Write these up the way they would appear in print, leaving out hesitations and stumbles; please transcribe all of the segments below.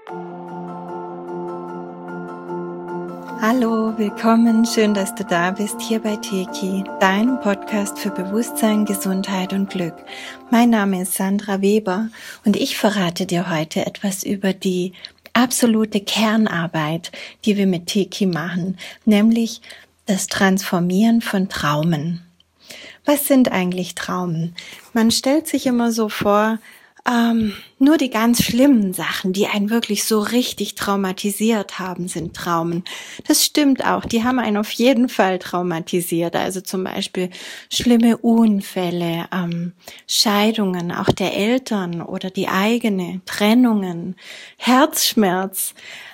Hallo, willkommen, schön, dass du da bist, hier bei Teki, deinem Podcast für Bewusstsein, Gesundheit und Glück. Mein Name ist Sandra Weber und ich verrate dir heute etwas über die absolute Kernarbeit, die wir mit Teki machen, nämlich das Transformieren von Traumen. Was sind eigentlich Traumen? Man stellt sich immer so vor, nur die ganz schlimmen Sachen, die einen wirklich so richtig traumatisiert haben, sind Traumen. Das stimmt auch, die haben einen auf jeden Fall traumatisiert. Also zum Beispiel schlimme Unfälle, Scheidungen, auch der Eltern oder die eigene, Trennungen, Herzschmerz,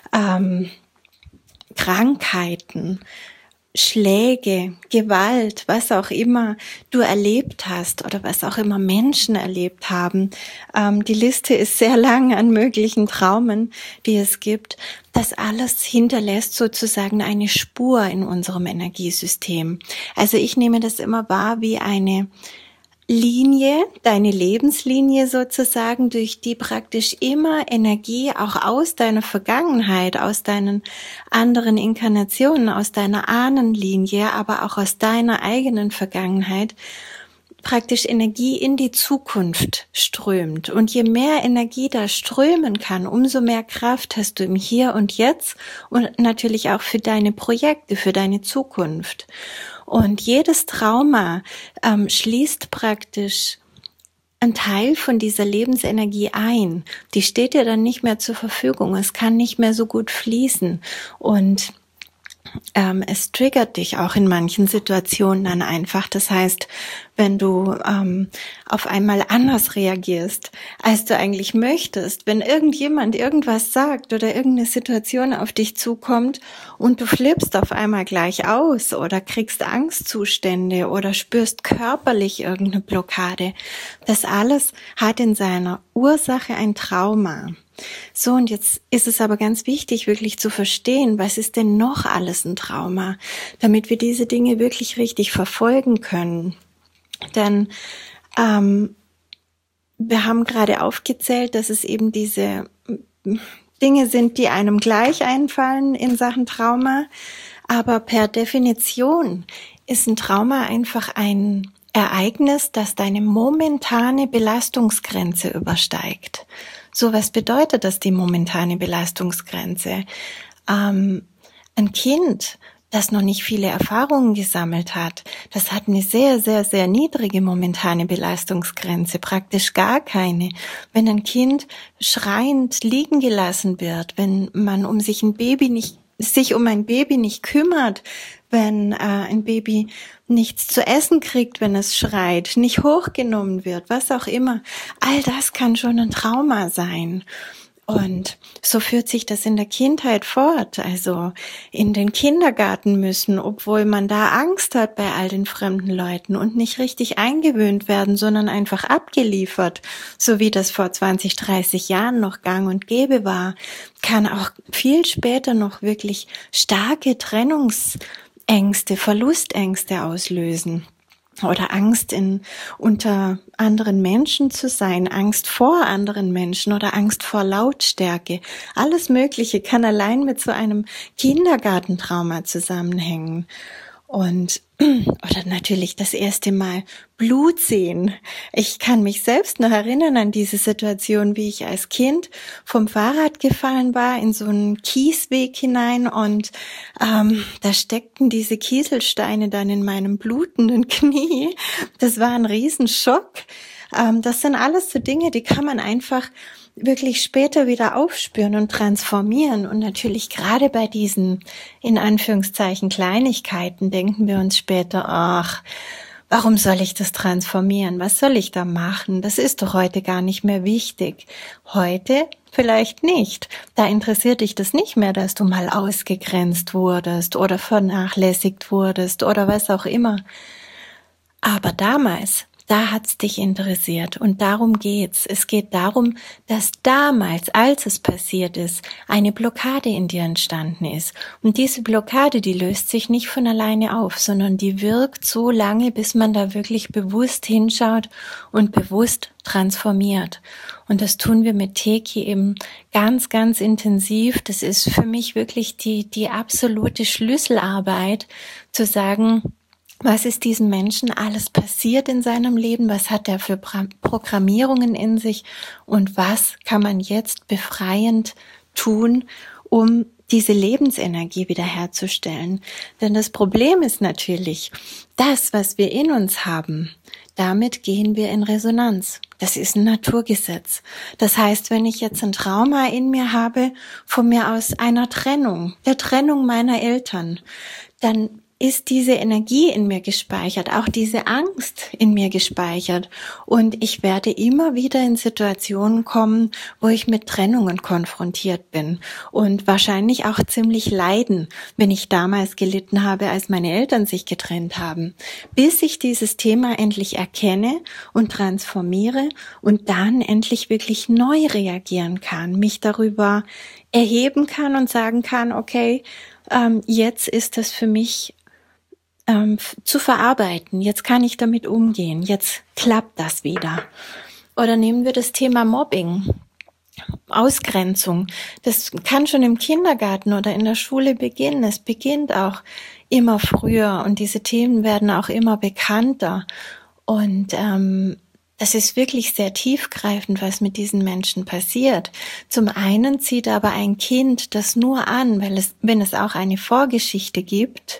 Krankheiten, Schläge, Gewalt, was auch immer du erlebt hast oder was auch immer Menschen erlebt haben. Die Liste ist sehr lang an möglichen Traumen, die es gibt. Das alles hinterlässt sozusagen eine Spur in unserem Energiesystem. Also ich nehme das immer wahr wie eine Linie, deine Lebenslinie sozusagen, durch die praktisch immer Energie auch aus deiner Vergangenheit, aus deinen anderen Inkarnationen, aus deiner Ahnenlinie, aber auch aus deiner eigenen Vergangenheit, praktisch Energie in die Zukunft strömt. Und je mehr Energie da strömen kann, umso mehr Kraft hast du im Hier und Jetzt und natürlich auch für deine Projekte, für deine Zukunft. Und jedes Trauma schließt praktisch einen Teil von dieser Lebensenergie ein. Die steht dir dann nicht mehr zur Verfügung. Es kann nicht mehr so gut fließen. Und es triggert dich auch in manchen Situationen dann einfach. Das heißt, wenn du auf einmal anders reagierst, als du eigentlich möchtest, wenn irgendjemand irgendwas sagt oder irgendeine Situation auf dich zukommt und du flippst auf einmal gleich aus oder kriegst Angstzustände oder spürst körperlich irgendeine Blockade, das alles hat in seiner Ursache ein Trauma. So, und jetzt ist es aber ganz wichtig, wirklich zu verstehen, was ist denn noch alles ein Trauma, damit wir diese Dinge wirklich richtig verfolgen können. Denn wir haben gerade aufgezählt, dass es eben diese Dinge sind, die einem gleich einfallen in Sachen Trauma, aber per Definition ist ein Trauma einfach ein Ereignis, das deine momentane Belastungsgrenze übersteigt. So, was bedeutet das, die momentane Belastungsgrenze? Ein Kind, das noch nicht viele Erfahrungen gesammelt hat, das hat eine sehr, sehr, sehr niedrige momentane Belastungsgrenze, praktisch gar keine. Wenn ein Kind schreiend liegen gelassen wird, wenn man sich um ein Baby nicht kümmert, wenn ein Baby nichts zu essen kriegt, wenn es schreit, nicht hochgenommen wird, was auch immer. All das kann schon ein Trauma sein. Und so führt sich das in der Kindheit fort, also in den Kindergarten müssen, obwohl man da Angst hat bei all den fremden Leuten und nicht richtig eingewöhnt werden, sondern einfach abgeliefert, so wie das vor 20, 30 Jahren noch gang und gäbe war, kann auch viel später noch wirklich starke Trennungsängste, Verlustängste auslösen. Oder Angst unter anderen Menschen zu sein, Angst vor anderen Menschen oder Angst vor Lautstärke. Alles Mögliche kann allein mit so einem Kindergartentrauma zusammenhängen. Oder natürlich das erste Mal Blut sehen. Ich kann mich selbst noch erinnern an diese Situation, wie ich als Kind vom Fahrrad gefallen war in so einen Kiesweg hinein und da steckten diese Kieselsteine dann in meinem blutenden Knie. Das war ein Riesenschock. Das sind alles so Dinge, die kann man einfach wirklich später wieder aufspüren und transformieren. Und natürlich gerade bei diesen, in Anführungszeichen, Kleinigkeiten denken wir uns später, ach, warum soll ich das transformieren? Was soll ich da machen? Das ist doch heute gar nicht mehr wichtig. Heute vielleicht nicht. Da interessiert dich das nicht mehr, dass du mal ausgegrenzt wurdest oder vernachlässigt wurdest oder was auch immer. Aber damals, da hat's dich interessiert und darum geht's. Es geht darum, dass damals, als es passiert ist, eine Blockade in dir entstanden ist. Und diese Blockade, die löst sich nicht von alleine auf, sondern die wirkt so lange, bis man da wirklich bewusst hinschaut und bewusst transformiert. Und das tun wir mit Teki eben ganz, ganz intensiv. Das ist für mich wirklich die absolute Schlüsselarbeit, zu sagen, was ist diesem Menschen alles passiert in seinem Leben? Was hat er für Programmierungen in sich? Und was kann man jetzt befreiend tun, um diese Lebensenergie wiederherzustellen? Denn das Problem ist natürlich, das, was wir in uns haben, damit gehen wir in Resonanz. Das ist ein Naturgesetz. Das heißt, wenn ich jetzt ein Trauma in mir habe, von mir aus einer Trennung, der Trennung meiner Eltern, dann ist diese Energie in mir gespeichert, auch diese Angst in mir gespeichert. Und ich werde immer wieder in Situationen kommen, wo ich mit Trennungen konfrontiert bin und wahrscheinlich auch ziemlich leiden, wenn ich damals gelitten habe, als meine Eltern sich getrennt haben, bis ich dieses Thema endlich erkenne und transformiere und dann endlich wirklich neu reagieren kann, mich darüber erheben kann und sagen kann, okay, jetzt ist das für mich zu verarbeiten. Jetzt kann ich damit umgehen. Jetzt klappt das wieder. Oder nehmen wir das Thema Mobbing, Ausgrenzung. Das kann schon im Kindergarten oder in der Schule beginnen. Es beginnt auch immer früher und diese Themen werden auch immer bekannter. Und das ist wirklich sehr tiefgreifend, was mit diesen Menschen passiert. Zum einen zieht aber ein Kind das nur an, wenn es auch eine Vorgeschichte gibt.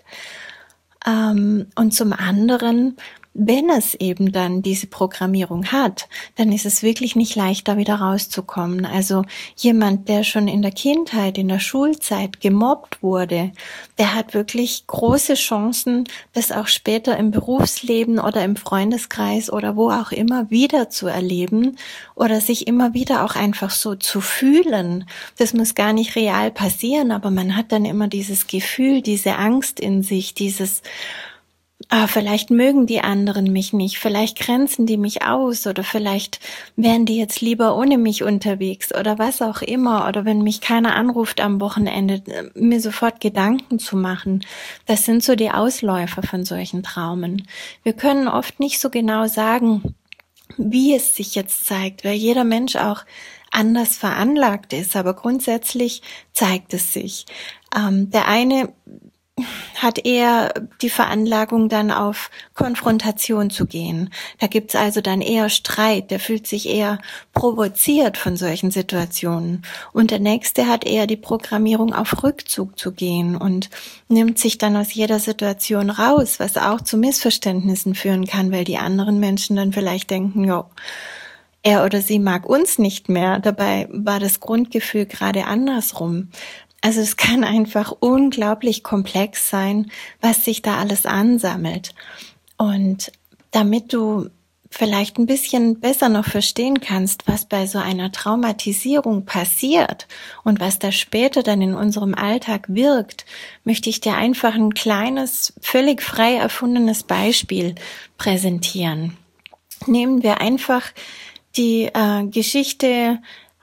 Und zum anderen, wenn es eben dann diese Programmierung hat, dann ist es wirklich nicht leicht, da wieder rauszukommen. Also jemand, der schon in der Kindheit, in der Schulzeit gemobbt wurde, der hat wirklich große Chancen, das auch später im Berufsleben oder im Freundeskreis oder wo auch immer wieder zu erleben oder sich immer wieder auch einfach so zu fühlen. Das muss gar nicht real passieren, aber man hat dann immer dieses Gefühl, diese Angst in sich, dieses vielleicht mögen die anderen mich nicht, vielleicht grenzen die mich aus oder vielleicht wären die jetzt lieber ohne mich unterwegs oder was auch immer. Oder wenn mich keiner anruft am Wochenende, mir sofort Gedanken zu machen. Das sind so die Ausläufer von solchen Traumen. Wir können oft nicht so genau sagen, wie es sich jetzt zeigt, weil jeder Mensch auch anders veranlagt ist. Aber grundsätzlich zeigt es sich. Der eine hat eher die Veranlagung, dann auf Konfrontation zu gehen. Da gibt's also dann eher Streit, der fühlt sich eher provoziert von solchen Situationen. Und der Nächste hat eher die Programmierung, auf Rückzug zu gehen und nimmt sich dann aus jeder Situation raus, was auch zu Missverständnissen führen kann, weil die anderen Menschen dann vielleicht denken, ja, er oder sie mag uns nicht mehr. Dabei war das Grundgefühl gerade andersrum. Also es kann einfach unglaublich komplex sein, was sich da alles ansammelt. Und damit du vielleicht ein bisschen besser noch verstehen kannst, was bei so einer Traumatisierung passiert und was da später dann in unserem Alltag wirkt, möchte ich dir einfach ein kleines, völlig frei erfundenes Beispiel präsentieren. Nehmen wir einfach die Geschichte,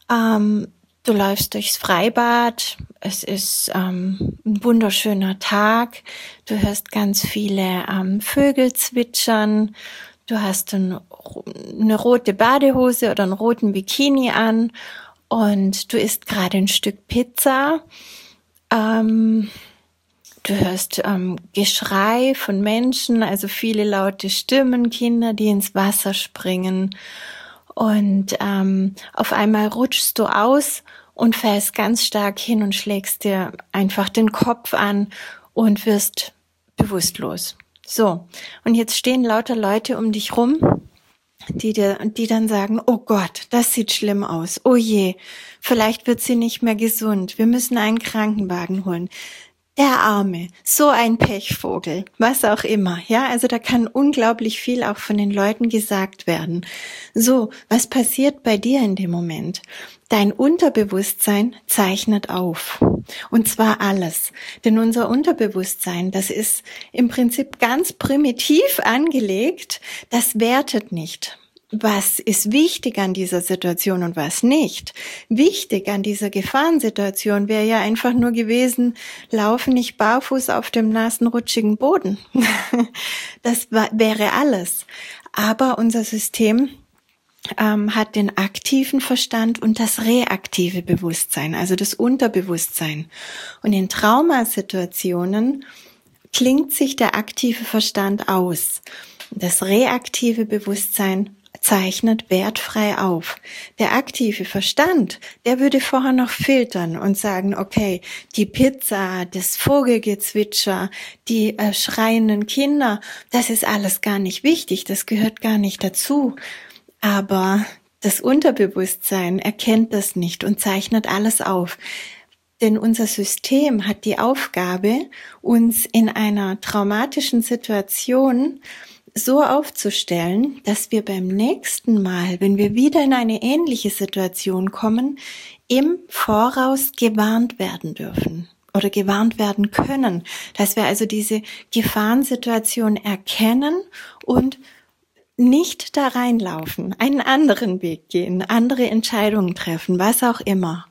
du läufst durchs Freibad, es ist ein wunderschöner Tag, du hörst ganz viele Vögel zwitschern, du hast eine rote Badehose oder einen roten Bikini an und du isst gerade ein Stück Pizza. Du hörst Geschrei von Menschen, also viele laute Stimmen, Kinder, die ins Wasser springen. Und auf einmal rutschst du aus und fällst ganz stark hin und schlägst dir einfach den Kopf an und wirst bewusstlos. So, und jetzt stehen lauter Leute um dich rum, die dann sagen, oh Gott, das sieht schlimm aus, oh je, vielleicht wird sie nicht mehr gesund, wir müssen einen Krankenwagen holen. der Arme, so ein Pechvogel, was auch immer. Ja, also da kann unglaublich viel auch von den Leuten gesagt werden. So, was passiert bei dir in dem Moment? Dein Unterbewusstsein zeichnet auf. Und zwar alles. Denn unser Unterbewusstsein, das ist im Prinzip ganz primitiv angelegt, das wertet nicht. Was ist wichtig an dieser Situation und was nicht? Wichtig an dieser Gefahrensituation wäre ja einfach nur gewesen, laufe nicht barfuß auf dem nassen, rutschigen Boden. Das wäre alles. Aber unser System hat den aktiven Verstand und das reaktive Bewusstsein, also das Unterbewusstsein. Und in Traumasituationen klingt sich der aktive Verstand aus. Das reaktive Bewusstsein zeichnet wertfrei auf. Der aktive Verstand, der würde vorher noch filtern und sagen, okay, die Pizza, das Vogelgezwitscher, die schreienden Kinder, das ist alles gar nicht wichtig, das gehört gar nicht dazu. Aber das Unterbewusstsein erkennt das nicht und zeichnet alles auf. Denn unser System hat die Aufgabe, uns in einer traumatischen Situation so aufzustellen, dass wir beim nächsten Mal, wenn wir wieder in eine ähnliche Situation kommen, im Voraus gewarnt werden dürfen oder gewarnt werden können. Dass wir also diese Gefahrensituation erkennen und nicht da reinlaufen, einen anderen Weg gehen, andere Entscheidungen treffen, was auch immer.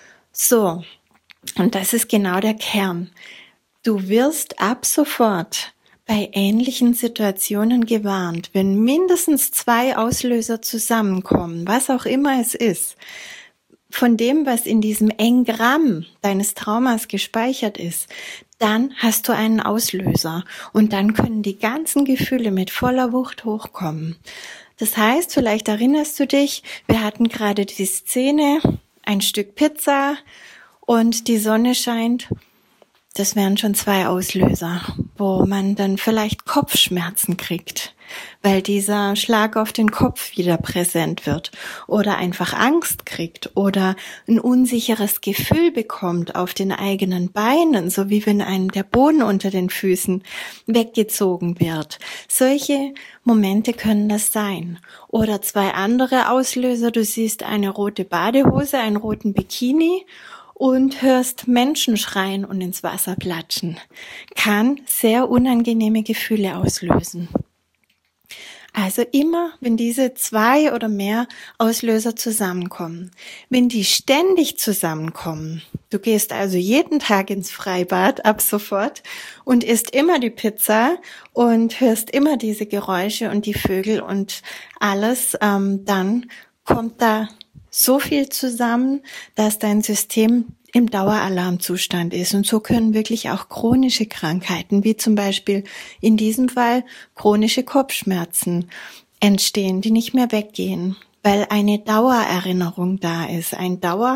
So, und das ist genau der Kern. Du wirst ab sofort bei ähnlichen Situationen gewarnt, wenn mindestens 2 Auslöser zusammenkommen, was auch immer es ist, von dem, was in diesem Engramm deines Traumas gespeichert ist, dann hast du einen Auslöser und dann können die ganzen Gefühle mit voller Wucht hochkommen. Das heißt, vielleicht erinnerst du dich, wir hatten gerade die Szene, ein Stück Pizza und die Sonne scheint. Das wären schon 2 Auslöser, wo man dann vielleicht Kopfschmerzen kriegt, weil dieser Schlag auf den Kopf wieder präsent wird oder einfach Angst kriegt oder ein unsicheres Gefühl bekommt auf den eigenen Beinen, so wie wenn einem der Boden unter den Füßen weggezogen wird. Solche Momente können das sein. Oder 2 andere Auslöser, du siehst eine rote Badehose, einen roten Bikini und hörst Menschen schreien und ins Wasser platschen, kann sehr unangenehme Gefühle auslösen. Also immer, wenn diese 2 oder mehr Auslöser zusammenkommen, wenn die ständig zusammenkommen, du gehst also jeden Tag ins Freibad ab sofort und isst immer die Pizza und hörst immer diese Geräusche und die Vögel und alles, dann kommt da so viel zusammen, dass dein System im Daueralarmzustand ist. Und so können wirklich auch chronische Krankheiten, wie zum Beispiel in diesem Fall chronische Kopfschmerzen, entstehen, die nicht mehr weggehen, weil eine Dauererinnerung da ist, ein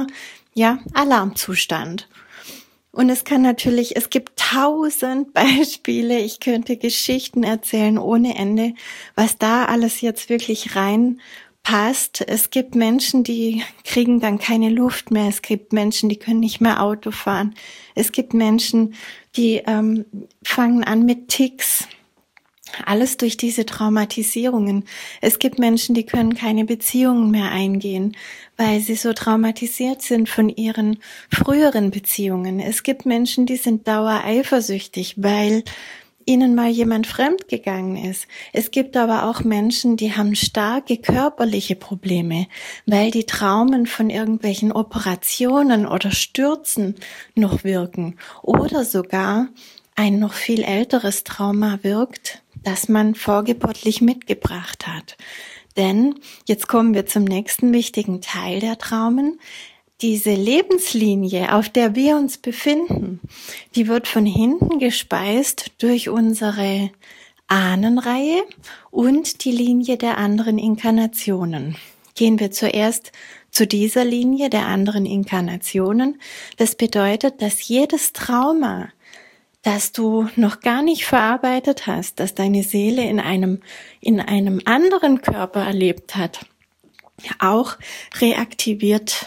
Alarmzustand. Und es gibt 1000 Beispiele, ich könnte Geschichten erzählen ohne Ende, was da alles jetzt wirklich rein passt. Es gibt Menschen, die kriegen dann keine Luft mehr. Es gibt Menschen, die können nicht mehr Auto fahren. Es gibt Menschen, die fangen an mit Tics. Alles durch diese Traumatisierungen. Es gibt Menschen, die können keine Beziehungen mehr eingehen, weil sie so traumatisiert sind von ihren früheren Beziehungen. Es gibt Menschen, die sind dauereifersüchtig, weil ihnen mal jemand fremdgegangen ist. Es gibt aber auch Menschen, die haben starke körperliche Probleme, weil die Traumen von irgendwelchen Operationen oder Stürzen noch wirken oder sogar ein noch viel älteres Trauma wirkt, das man vorgeburtlich mitgebracht hat. Denn jetzt kommen wir zum nächsten wichtigen Teil der Traumen. Diese Lebenslinie, auf der wir uns befinden, die wird von hinten gespeist durch unsere Ahnenreihe und die Linie der anderen Inkarnationen. Gehen wir zuerst zu dieser Linie der anderen Inkarnationen. Das bedeutet, dass jedes Trauma, das du noch gar nicht verarbeitet hast, dass deine Seele in einem anderen Körper erlebt hat, auch reaktiviert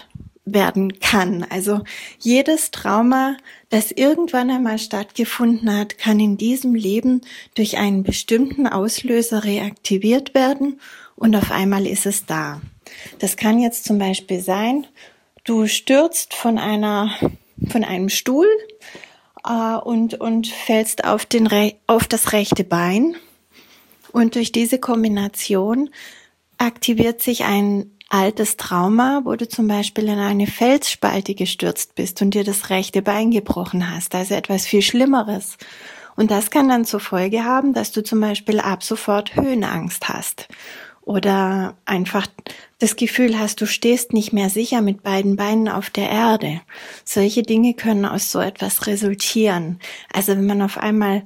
werden kann. Also jedes Trauma, das irgendwann einmal stattgefunden hat, kann in diesem Leben durch einen bestimmten Auslöser reaktiviert werden und auf einmal ist es da. Das kann jetzt zum Beispiel sein, du stürzt von einem Stuhl und fällst auf das rechte Bein und durch diese Kombination aktiviert sich ein altes Trauma, wo du zum Beispiel in eine Felsspalte gestürzt bist und dir das rechte Bein gebrochen hast, also etwas viel Schlimmeres. Und das kann dann zur Folge haben, dass du zum Beispiel ab sofort Höhenangst hast oder einfach das Gefühl hast, du stehst nicht mehr sicher mit beiden Beinen auf der Erde. Solche Dinge können aus so etwas resultieren. Also wenn man auf einmal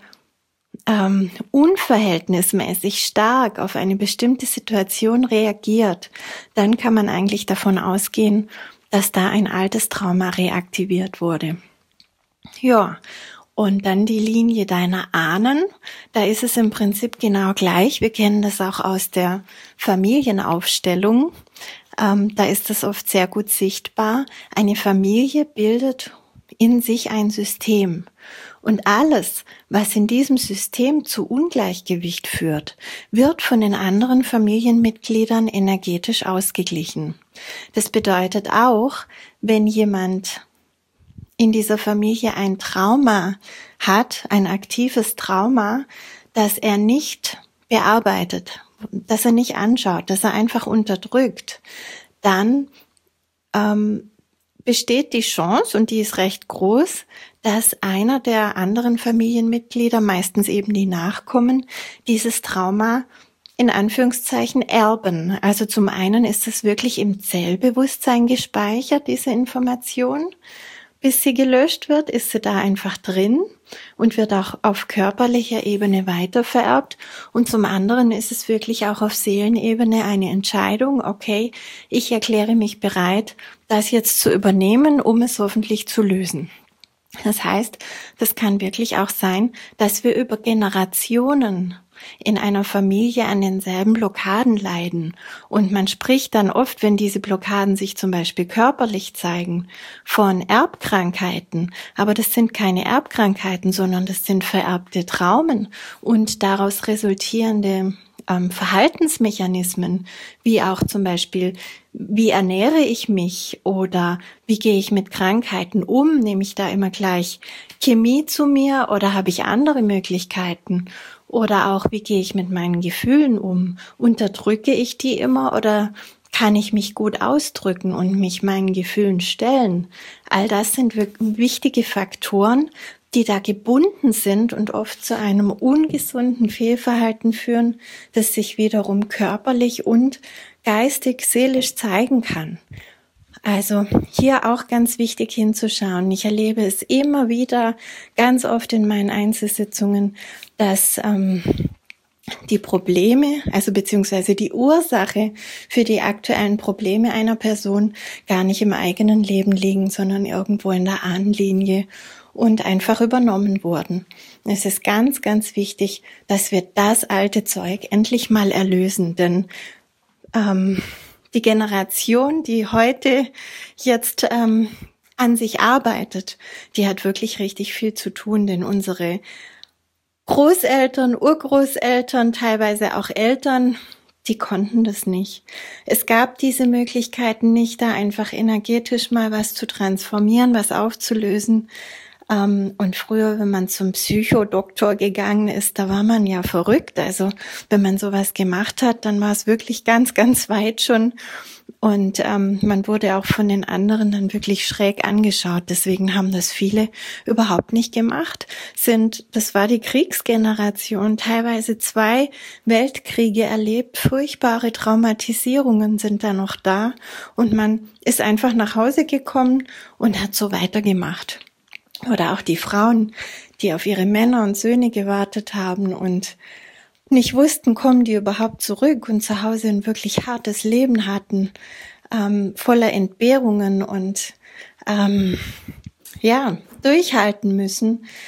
unverhältnismäßig stark auf eine bestimmte Situation reagiert, dann kann man eigentlich davon ausgehen, dass da ein altes Trauma reaktiviert wurde. Ja, und dann die Linie deiner Ahnen, da ist es im Prinzip genau gleich. Wir kennen das auch aus der Familienaufstellung. Da ist das oft sehr gut sichtbar. Eine Familie bildet in sich ein System. Und alles, was in diesem System zu Ungleichgewicht führt, wird von den anderen Familienmitgliedern energetisch ausgeglichen. Das bedeutet auch, wenn jemand in dieser Familie ein Trauma hat, ein aktives Trauma, das er nicht bearbeitet, das er nicht anschaut, das er einfach unterdrückt, dann besteht die Chance, und die ist recht groß, dass einer der anderen Familienmitglieder, meistens eben die Nachkommen, dieses Trauma in Anführungszeichen erben. Also zum einen ist es wirklich im Zellbewusstsein gespeichert, diese Information. Bis sie gelöscht wird, ist sie da einfach drin und wird auch auf körperlicher Ebene weitervererbt. Und zum anderen ist es wirklich auch auf Seelenebene eine Entscheidung, okay, ich erkläre mich bereit, das jetzt zu übernehmen, um es hoffentlich zu lösen. Das heißt, das kann wirklich auch sein, dass wir über Generationen in einer Familie an denselben Blockaden leiden. Und man spricht dann oft, wenn diese Blockaden sich zum Beispiel körperlich zeigen, von Erbkrankheiten. Aber das sind keine Erbkrankheiten, sondern das sind vererbte Traumen und daraus resultierende Verhaltensmechanismen, wie auch zum Beispiel, wie ernähre ich mich oder wie gehe ich mit Krankheiten um? Nehme ich da immer gleich Chemie zu mir oder habe ich andere Möglichkeiten? Oder auch, wie gehe ich mit meinen Gefühlen um? Unterdrücke ich die immer oder kann ich mich gut ausdrücken und mich meinen Gefühlen stellen? All das sind wichtige Faktoren, die da gebunden sind und oft zu einem ungesunden Fehlverhalten führen, das sich wiederum körperlich und geistig, seelisch zeigen kann. Also hier auch ganz wichtig hinzuschauen. Ich erlebe es immer wieder, ganz oft in meinen Einzelsitzungen, dass die Probleme, also beziehungsweise die Ursache für die aktuellen Probleme einer Person gar nicht im eigenen Leben liegen, sondern irgendwo in der Ahnenlinie und einfach übernommen wurden. Es ist ganz, ganz wichtig, dass wir das alte Zeug endlich mal erlösen, denn die Generation, die heute jetzt an sich arbeitet, die hat wirklich richtig viel zu tun, denn unsere Großeltern, Urgroßeltern, teilweise auch Eltern, die konnten das nicht. Es gab diese Möglichkeiten nicht, da einfach energetisch mal was zu transformieren, was aufzulösen. Und früher, wenn man zum Psychodoktor gegangen ist, da war man ja verrückt. Also wenn man sowas gemacht hat, dann war es wirklich ganz, ganz weit schon. Und man wurde auch von den anderen dann wirklich schräg angeschaut. Deswegen haben das viele überhaupt nicht gemacht. Das war die Kriegsgeneration, teilweise 2 Weltkriege erlebt. Furchtbare Traumatisierungen sind da noch da. Und man ist einfach nach Hause gekommen und hat so weitergemacht. Oder auch die Frauen, die auf ihre Männer und Söhne gewartet haben und nicht wussten, kommen die überhaupt zurück und zu Hause ein wirklich hartes Leben hatten, voller Entbehrungen und durchhalten müssen.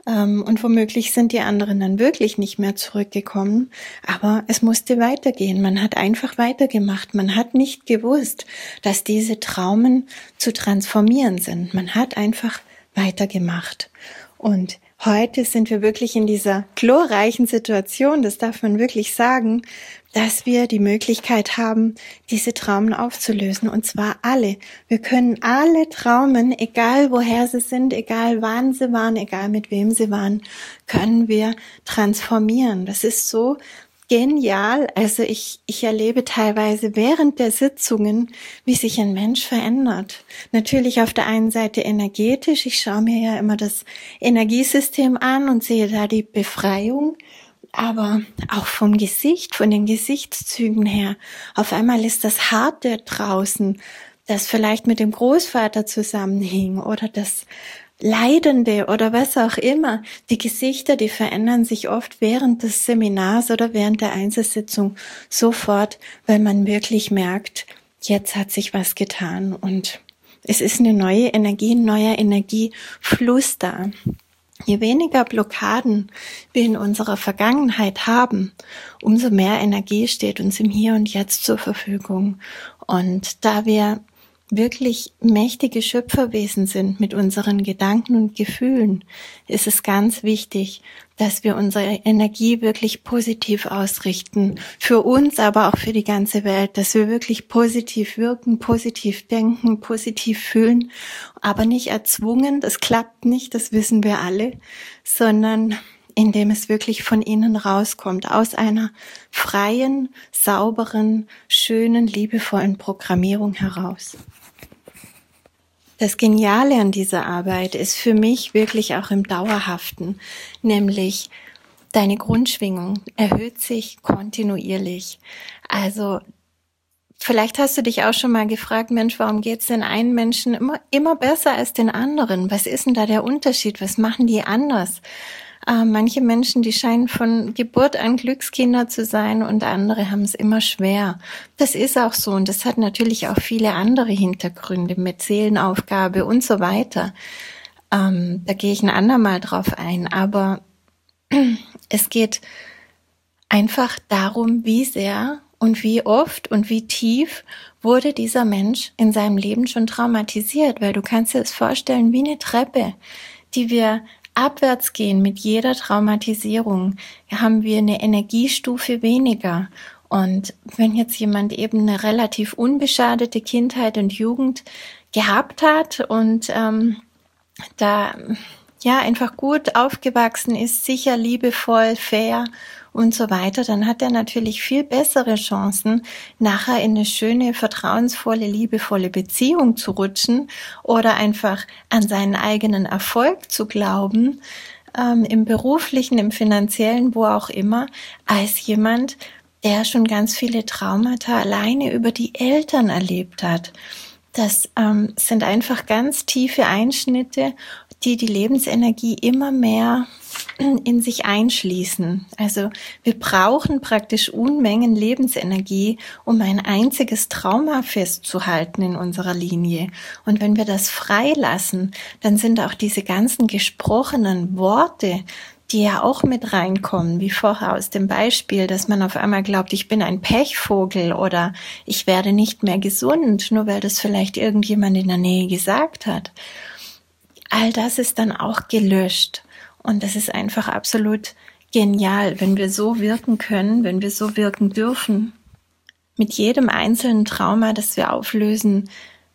Und womöglich sind die anderen dann wirklich nicht mehr zurückgekommen. Aber es musste weitergehen. Man hat einfach weitergemacht. Man hat nicht gewusst, dass diese Traumen zu transformieren sind. Man hat einfach weitergemacht. Und heute sind wir wirklich in dieser glorreichen Situation, das darf man wirklich sagen, dass wir die Möglichkeit haben, diese Traumen aufzulösen. Und zwar alle. Wir können alle Traumen, egal woher sie sind, egal wann sie waren, egal mit wem sie waren, können wir transformieren. Das ist so genial. Also ich erlebe teilweise während der Sitzungen, wie sich ein Mensch verändert. Natürlich auf der einen Seite energetisch. Ich schaue mir ja immer das Energiesystem an und sehe da die Befreiung. Aber auch vom Gesicht, von den Gesichtszügen her. Auf einmal ist das Harte draußen, das vielleicht mit dem Großvater zusammenhing oder das Leidende oder was auch immer. Die Gesichter, die verändern sich oft während des Seminars oder während der Einzelsitzung sofort, weil man wirklich merkt, jetzt hat sich was getan und es ist eine neue Energie, ein neuer Energiefluss da. Je weniger Blockaden wir in unserer Vergangenheit haben, umso mehr Energie steht uns im Hier und Jetzt zur Verfügung. Und da wir wirklich mächtige Schöpferwesen sind mit unseren Gedanken und Gefühlen, ist es ganz wichtig, dass wir unsere Energie wirklich positiv ausrichten. Für uns, aber auch für die ganze Welt, dass wir wirklich positiv wirken, positiv denken, positiv fühlen, aber nicht erzwungen, das klappt nicht, das wissen wir alle, sondern indem es wirklich von innen rauskommt, aus einer freien, sauberen, schönen, liebevollen Programmierung heraus. Das Geniale an dieser Arbeit ist für mich wirklich auch im Dauerhaften, nämlich deine Grundschwingung erhöht sich kontinuierlich. Also vielleicht hast du dich auch schon mal gefragt, Mensch, warum geht's denn einen Menschen immer besser als den anderen? Was ist denn da der Unterschied? Was machen die anders? Manche Menschen, die scheinen von Geburt an Glückskinder zu sein und andere haben es immer schwer. Das ist auch so und das hat natürlich auch viele andere Hintergründe mit Seelenaufgabe und so weiter. Da gehe ich ein andermal drauf ein, aber es geht einfach darum, wie sehr und wie oft und wie tief wurde dieser Mensch in seinem Leben schon traumatisiert, weil du kannst dir das vorstellen wie eine Treppe, die wir abwärts gehen mit jeder Traumatisierung, haben wir eine Energiestufe weniger. Und wenn jetzt jemand eben eine relativ unbeschadete Kindheit und Jugend gehabt hat und da ja einfach gut aufgewachsen ist, sicher, liebevoll, fair und so weiter, dann hat er natürlich viel bessere Chancen, nachher in eine schöne, vertrauensvolle, liebevolle Beziehung zu rutschen oder einfach an seinen eigenen Erfolg zu glauben, im beruflichen, im finanziellen, wo auch immer, als jemand, der schon ganz viele Traumata alleine über die Eltern erlebt hat. Das sind einfach ganz tiefe Einschnitte, die Lebensenergie immer mehr in sich einschließen. Also wir brauchen praktisch Unmengen Lebensenergie, um ein einziges Trauma festzuhalten in unserer Linie. Und wenn wir das freilassen, dann sind auch diese ganzen gesprochenen Worte, die ja auch mit reinkommen, wie vorher aus dem Beispiel, dass man auf einmal glaubt, ich bin ein Pechvogel oder ich werde nicht mehr gesund, nur weil das vielleicht irgendjemand in der Nähe gesagt hat. All das ist dann auch gelöscht. Und das ist einfach absolut genial, wenn wir so wirken können, wenn wir so wirken dürfen. Mit jedem einzelnen Trauma, das wir auflösen,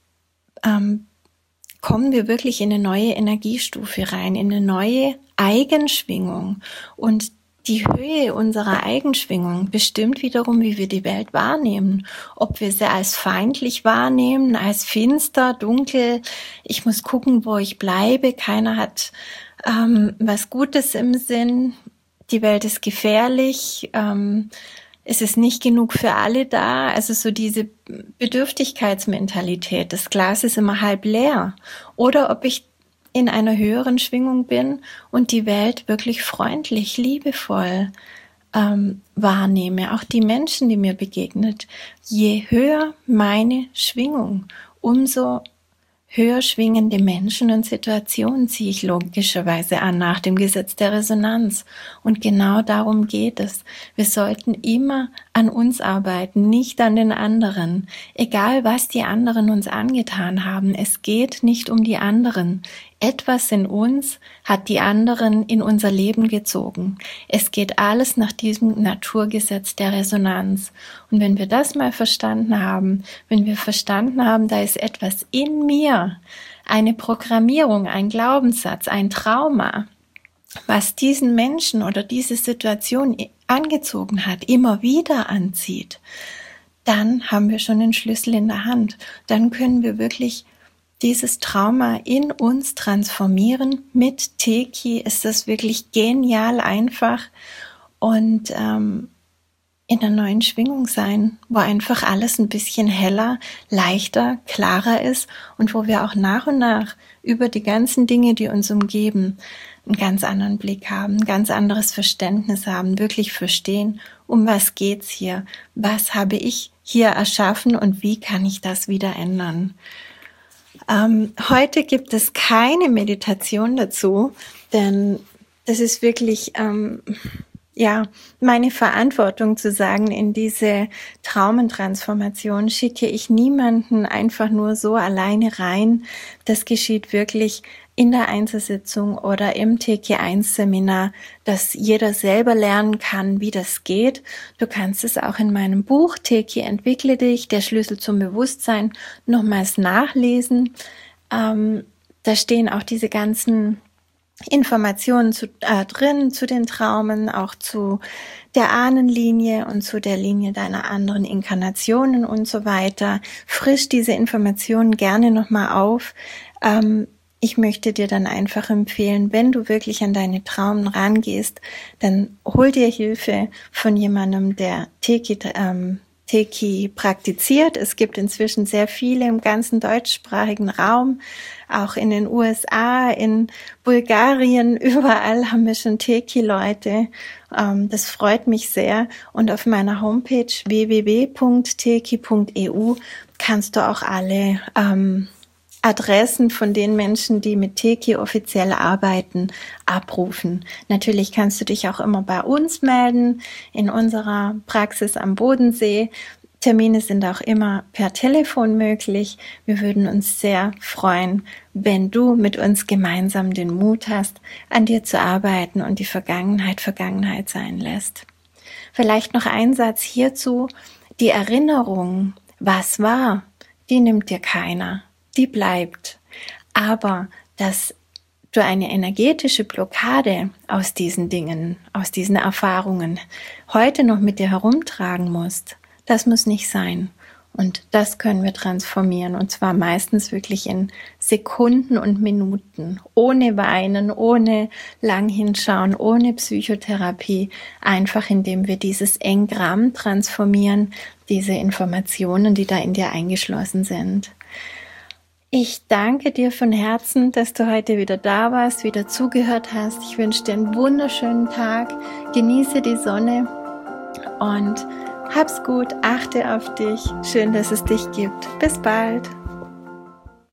kommen wir wirklich in eine neue Energiestufe rein, in eine neue Eigenschwingung. Und die Höhe unserer Eigenschwingung bestimmt wiederum, wie wir die Welt wahrnehmen. Ob wir sie als feindlich wahrnehmen, als finster, dunkel. Ich muss gucken, wo ich bleibe. Keiner hat was Gutes im Sinn. Die Welt ist gefährlich. Es ist nicht genug für alle da. Also so diese Bedürftigkeitsmentalität. Das Glas ist immer halb leer. Oder ob ich in einer höheren Schwingung bin und die Welt wirklich freundlich, liebevoll wahrnehme. Auch die Menschen, die mir begegnet. Je höher meine Schwingung, umso höher schwingende Menschen und Situationen ziehe ich logischerweise an nach dem Gesetz der Resonanz. Und genau darum geht es. Wir sollten immer an uns arbeiten, nicht an den anderen. Egal, was die anderen uns angetan haben, es geht nicht um die anderen. Etwas in uns hat die anderen in unser Leben gezogen. Es geht alles nach diesem Naturgesetz der Resonanz. Und wenn wir das mal verstanden haben, wenn wir verstanden haben, da ist etwas in mir, eine Programmierung, ein Glaubenssatz, ein Trauma, was diesen Menschen oder diese Situation angezogen hat, immer wieder anzieht, dann haben wir schon den Schlüssel in der Hand. Dann können wir wirklich dieses Trauma in uns transformieren. Mit Teki ist das wirklich genial einfach und in der neuen Schwingung sein, wo einfach alles ein bisschen heller, leichter, klarer ist und wo wir auch nach und nach über die ganzen Dinge, die uns umgeben, einen ganz anderen Blick haben, ein ganz anderes Verständnis haben, wirklich verstehen, um was geht's hier, was habe ich hier erschaffen und wie kann ich das wieder ändern. Heute gibt es keine Meditation dazu, denn das ist wirklich meine Verantwortung zu sagen, in diese Traumentransformation schicke ich niemanden einfach nur so alleine rein. Das geschieht wirklich in der Einzelsitzung oder im TK1-Seminar, dass jeder selber lernen kann, wie das geht. Du kannst es auch in meinem Buch TK Entwickle dich, der Schlüssel zum Bewusstsein, nochmals nachlesen. Da stehen auch diese ganzen Informationen drin zu den Traumen, auch zu der Ahnenlinie und zu der Linie deiner anderen Inkarnationen und so weiter. Frisch diese Informationen gerne nochmal auf. Ich möchte dir dann einfach empfehlen, wenn du wirklich an deine Traumen rangehst, dann hol dir Hilfe von jemandem, der Teki praktiziert. Es gibt inzwischen sehr viele im ganzen deutschsprachigen Raum, auch in den USA, in Bulgarien, überall haben wir schon Teki-Leute. Das freut mich sehr. Und auf meiner Homepage www.teki.eu kannst du auch alle Adressen von den Menschen, die mit Teki offiziell arbeiten, abrufen. Natürlich kannst du dich auch immer bei uns melden, in unserer Praxis am Bodensee. Termine sind auch immer per Telefon möglich. Wir würden uns sehr freuen, wenn du mit uns gemeinsam den Mut hast, an dir zu arbeiten und die Vergangenheit Vergangenheit sein lässt. Vielleicht noch ein Satz hierzu. Die Erinnerung, was war, die nimmt dir keiner. Die bleibt. Aber dass du eine energetische Blockade aus diesen Dingen, aus diesen Erfahrungen heute noch mit dir herumtragen musst, das muss nicht sein. Und das können wir transformieren. Und zwar meistens wirklich in Sekunden und Minuten. Ohne Weinen, ohne lang hinschauen, ohne Psychotherapie. Einfach indem wir dieses Engramm transformieren, diese Informationen, die da in dir eingeschlossen sind. Ich danke dir von Herzen, dass du heute wieder da warst, wieder zugehört hast. Ich wünsche dir einen wunderschönen Tag, genieße die Sonne und hab's gut, achte auf dich. Schön, dass es dich gibt. Bis bald.